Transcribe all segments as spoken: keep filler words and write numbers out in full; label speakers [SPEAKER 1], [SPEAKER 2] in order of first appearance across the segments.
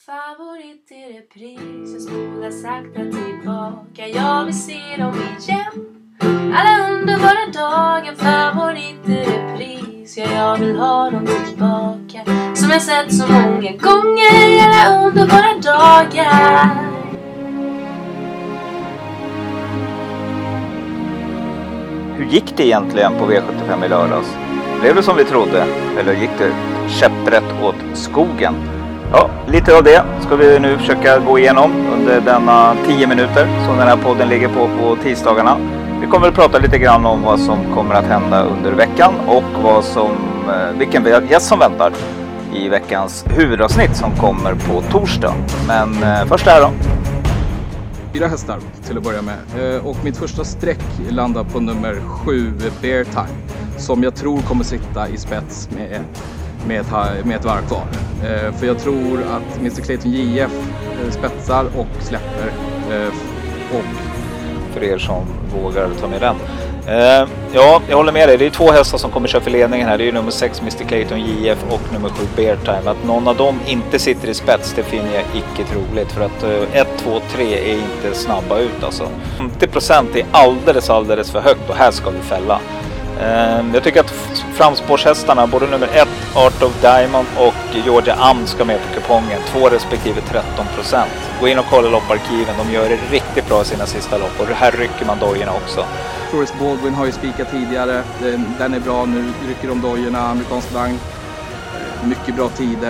[SPEAKER 1] Favorit i repris, jag spolar sakta tillbaka. Jag vill se dem igen, alla underbara dagar. Favorit i repris, ja jag vill ha dem tillbaka. Som jag sett så många gånger, alla underbara dagar.
[SPEAKER 2] Hur gick det egentligen på V sjuttiofem i lördags? Blev det som vi trodde? Eller gick det käpprätt åt skogen? Ja, lite av det ska vi nu försöka gå igenom under denna tio minuter som den här podden ligger på på tisdagarna. Vi kommer att prata lite grann om vad som kommer att hända under veckan och vad som, vilken gäst som väntar i veckans huvudavsnitt som kommer på torsdag. Men först här då.
[SPEAKER 3] Fyra hästar till att börja med. Och mitt första streck landar på nummer sju, Bear Time. Som jag tror kommer sitta i spets med, med, ett, med ett varv kvar. För jag tror att mister Clayton J F spetsar och släpper. Och
[SPEAKER 2] för er som vågar ta med den. Uh, ja, jag håller med dig. Det är två hästar som kommer köra för ledningen här. Det är nummer sex mister Clayton J F och nummer sju Bear Time. Att någon av dem inte sitter i spets, det finner jag icke troligt. För att uh, ett, två, tre är inte snabba ut alltså. femtio procent är alldeles, alldeles för högt och här ska vi fälla. Uh, jag tycker att framspårshästarna, både nummer ett Art of Diamond och Georgia Am ska med på kupongen. två respektive tretton procent. Gå in och kolla lopparkiven. De gör det riktigt bra i sina sista lopp. Och här rycker man dojorna också.
[SPEAKER 3] Forrest Baldwin har ju spikat tidigare. Den, den är bra. Nu rycker de dojorna. Amerikansk vagn. Mycket bra tider.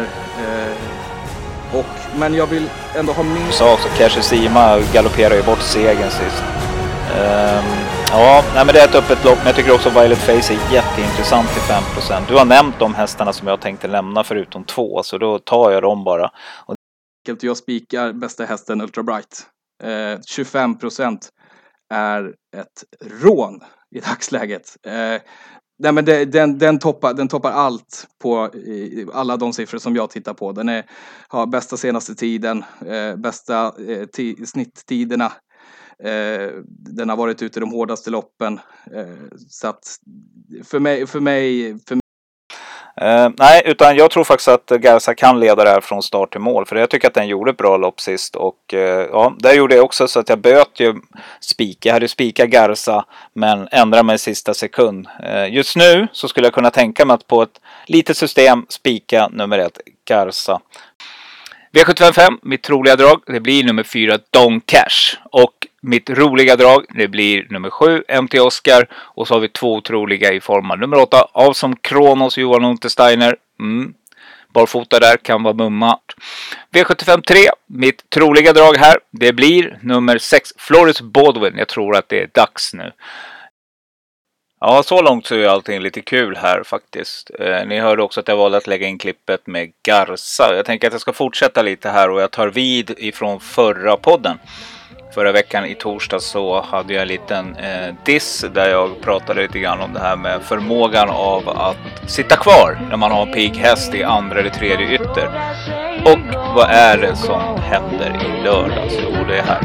[SPEAKER 3] Och, men jag vill ändå ha med...
[SPEAKER 2] Så också, Cash Sima galopperar ju bort segern sist. Um, ja, nej, men det är ett öppet lopp. Men jag tycker också Violet Face är jätteintressant till fem procent. Du har nämnt de hästarna som jag tänkte lämna förutom två. Så då tar jag dem bara. Och
[SPEAKER 3] jag spikar bästa hästen Ultra Bright. Eh, tjugofem procent är ett rån i dagsläget. Eh, nej men det, den, den, toppar, den toppar allt på i, alla de siffror som jag tittar på. Den är, har bästa senaste tiden, eh, bästa eh, t- snitttiderna. Eh, den har varit ute i de hårdaste loppen. Eh, så att för mig... För mig, för mig
[SPEAKER 2] Uh, nej, utan jag tror faktiskt att Garza kan leda det här från start till mål. För jag tycker att den gjorde ett bra lopp sist. Och uh, ja, där gjorde jag också så att jag böt ju spika. Jag hade spikat Garza men ändrade mig i sista sekund. Uh, just nu så skulle jag kunna tänka mig att på ett litet system spika nummer ett Garza. V sjuttiofem, mitt troliga drag, det blir nummer fyra Don Cash. Och mitt roliga drag, det blir nummer sju M T Oscar. Och så har vi två otroliga i form av nummer åtta av som Kronos Johan Untersteiner. Mm. Barfota där kan vara mumma. V sjuttiofem tre, mitt troliga drag här, det blir nummer sex Forrest Baldwin. Jag tror att det är dags nu. Ja, så långt så är allting lite kul här faktiskt. Eh, ni hörde också att jag valde att lägga in klippet med Garza. Jag tänker att jag ska fortsätta lite här och jag tar vid ifrån förra podden. Förra veckan i torsdag så hade jag en liten eh, diss där jag pratade lite grann om det här med förmågan av att sitta kvar när man har en pigg häst i andra eller tredje ytter. Och vad är det som händer i lördags? Jo, det är här.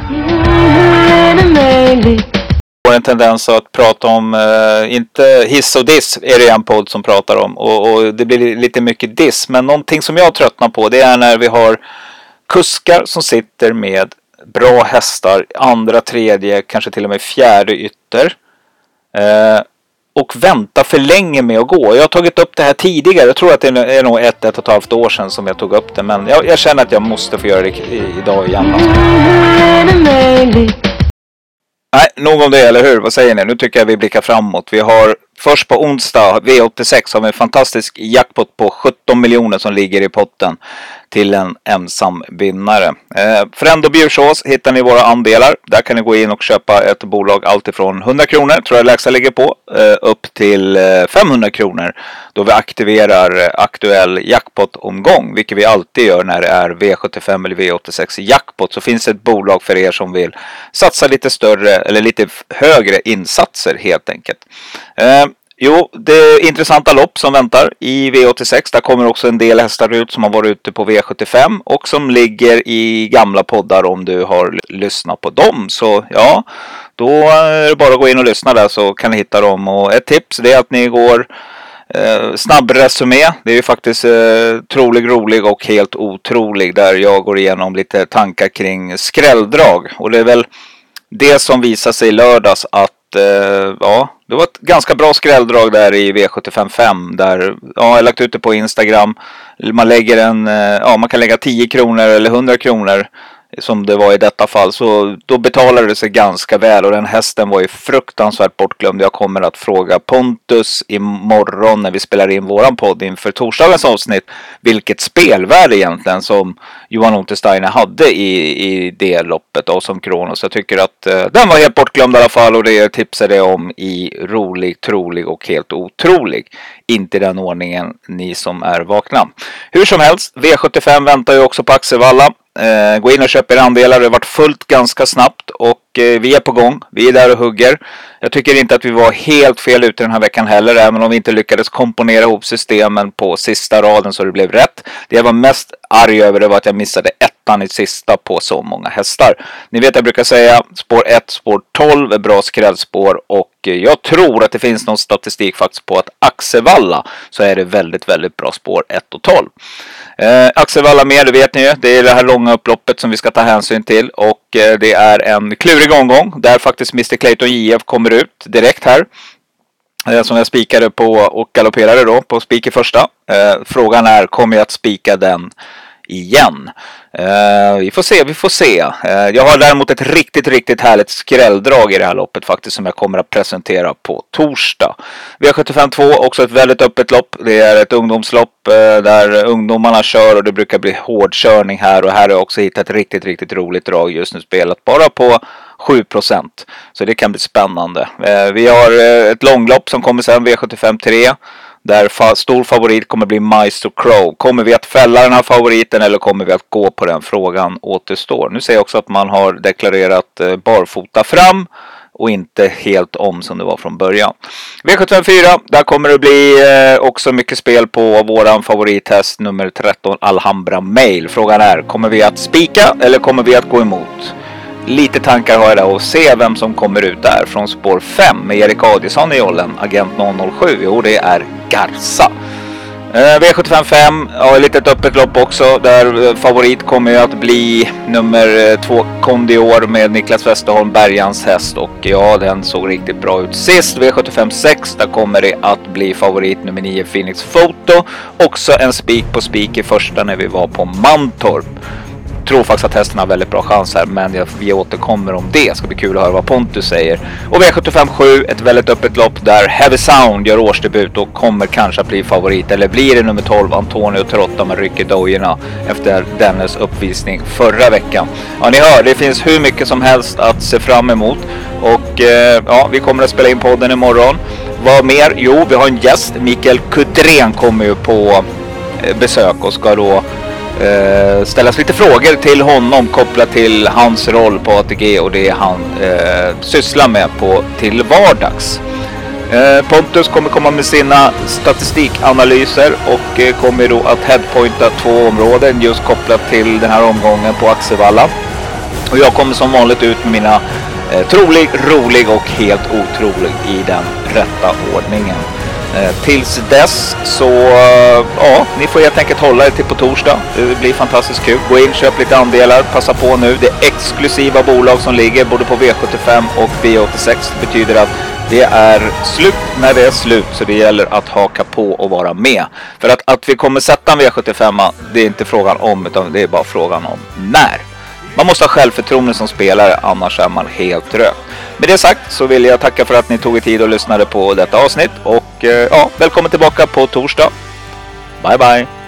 [SPEAKER 2] En tendens att prata om, eh, inte hiss och diss är det en podd som pratar om och, och det blir lite mycket diss, men någonting som jag tröttnar på det är när vi har kuskar som sitter med bra hästar, andra, tredje, kanske till och med fjärde ytter eh, och väntar för länge med att gå. Jag har tagit upp det här tidigare, jag tror att det är nog ett, ett och ett halvt år sedan som jag tog upp det, men jag, jag känner att jag måste få göra det i, idag igen alltså. Nej, nog om det, eller hur? Vad säger ni? Nu tycker jag vi blickar framåt. Vi har först på onsdag, V åttiosex, har vi en fantastisk jackpot på sjutton miljoner som ligger i potten till en ensam vinnare. Eh, Frendo Bjursås hittar ni våra andelar. Där kan ni gå in och köpa ett bolag alltifrån hundra kronor, tror jag lägsta ligger på, eh, upp till eh, femhundra kronor. Då vi aktiverar eh, aktuell jackpot-omgång, vilket vi alltid gör när det är V sjuttiofem eller V åttiosex jackpot. Så finns det ett bolag för er som vill satsa lite större eller lite högre insatser helt enkelt. Eh, Jo, det är intressanta lopp som väntar i V åttiosex. Där kommer också en del hästar ut som har varit ute på V sjuttiofem och som ligger i gamla poddar om du har lyssnat på dem. Så ja, då är det bara att gå in och lyssna där så kan ni hitta dem. Och ett tips är att ni går Eh, snabb resumé. Det är ju faktiskt eh, trolig, rolig och helt otrolig. Där jag går igenom lite tankar kring skrälldrag. Och det är väl det som visar sig i lördags att eh, ja, det var ett ganska bra skrälldrag där i V sjuttiofem fem. Där, ja, jag har lagt ut det på Instagram. Man lägger en, eh, ja, man kan lägga tio kronor eller hundra kronor. Som det var i detta fall, så då betalade det sig ganska väl och den hästen var ju fruktansvärt bortglömd. Jag kommer att fråga Pontus imorgon när vi spelar in våran podd inför torsdagens avsnitt vilket spelvärde egentligen som Johan Untersteiner hade i, i det loppet av som Kronos. Jag tycker att eh, den var helt bortglömd i alla fall och det tipsade jag om i rolig, trolig och helt otrolig. Inte den ordningen ni som är vakna. Hur som helst, V sjuttiofem väntar ju också på Axevalla. Eh, gå in och köp er andelar, det har varit fullt ganska snabbt och eh, vi är på gång, vi är där och hugger. Jag tycker inte att vi var helt fel ute den här veckan heller, även om vi inte lyckades komponera ihop systemen på sista raden så det blev rätt. Det jag var mest arg över det var att jag missade ettan i sista på så många hästar. Ni vet jag brukar säga spår ett, spår tolv är bra skrällspår och jag tror att det finns någon statistik faktiskt på att Axevalla så är det väldigt, väldigt bra spår ett och tolv. Eh, Axevalla med, det vet ni ju, det är det här långa upploppet som vi ska ta hänsyn till och eh, det är en klurig omgång där faktiskt mister Clayton J F kommer ut direkt här. Eh, som jag spikade på och galopperade då på spik i första. Eh, frågan är, kommer jag att spika den igen? Uh, vi får se, vi får se. Uh, jag har däremot ett riktigt, riktigt härligt skrälldrag i det här loppet faktiskt som jag kommer att presentera på torsdag. V sjuttiofem två, också ett väldigt öppet lopp. Det är ett ungdomslopp uh, där ungdomarna kör och det brukar bli hårdkörning här. Och här har jag också hittat ett riktigt, riktigt roligt drag just nu spelat bara på sju procent. Så det kan bli spännande. Uh, vi har uh, ett långlopp som kommer sen, V sjuttiofem tre. Där fa- stor favorit kommer bli Maestro Crow. Kommer vi att fälla den här favoriten eller kommer vi att gå på den? Frågan återstår. Nu ser jag också att man har deklarerat eh, barfota fram och inte helt om som det var från början. V sjuttiofem fyra, där kommer det bli eh, också mycket spel på våran favorithäst nummer tretton Alhambra Mail. Frågan är, kommer vi att spika eller kommer vi att gå emot? Lite tankar har jag där och se vem som kommer ut där från spår fem med Erik Adielsson i jollen, agent noll noll sju. Jo, det är Garza. Eh, V sjuttiofem fem, ja, ett litet öppet lopp också där eh, favorit kommer ju att bli nummer två Kondior med Niklas Westerholm, Bergans häst och ja, den såg riktigt bra ut sist. V sjuttiofem sex, där kommer det att bli favorit nummer nio Phoenix Photo. Också en spik på spik i första när vi var på Mantorp. Tror faktiskt att hästen har väldigt bra chans här, men jag, vi återkommer om det. Ska bli kul att höra vad Pontus säger. Och V sjuttiofem sju, ett väldigt öppet lopp där Heavy Sound gör årsdebut och kommer kanske att bli favorit. Eller blir det nummer tolv Antonio Trotta med rycker dojorna efter dennes uppvisning förra veckan. Ja, ni hör, det finns hur mycket som helst att se fram emot. Och eh, ja, vi kommer att spela in podden imorgon. Vad mer? Jo, vi har en gäst. Mikael Kudrén kommer ju på eh, besök och ska då Uh, ställas lite frågor till honom kopplat till hans roll på A T G och det han uh, sysslar med på till vardags. Uh, Pontus kommer komma med sina statistikanalyser och uh, kommer då att headpointa två områden just kopplat till den här omgången på Axevalla. Och jag kommer som vanligt ut med mina uh, trolig, rolig och helt otrolig i den rätta ordningen. Eh, tills dess så uh, ja, ni får helt enkelt hålla er till på torsdag. Det blir fantastiskt kul. Gå in, köp lite andelar, passa på nu. Det är exklusiva bolag som ligger både på V sjuttiofem och V åttiosex. Det betyder att det är slut när det är slut, så det gäller att haka på och vara med. För att, att vi kommer sätta en V sjuttiofem, det är inte frågan om, utan det är bara frågan om när. Man måste ha självförtroende som spelare, annars är man helt rökt. Med det sagt så vill jag tacka för att ni tog er tid och lyssnade på detta avsnitt. Och ja, välkommen tillbaka på torsdag. Bye bye.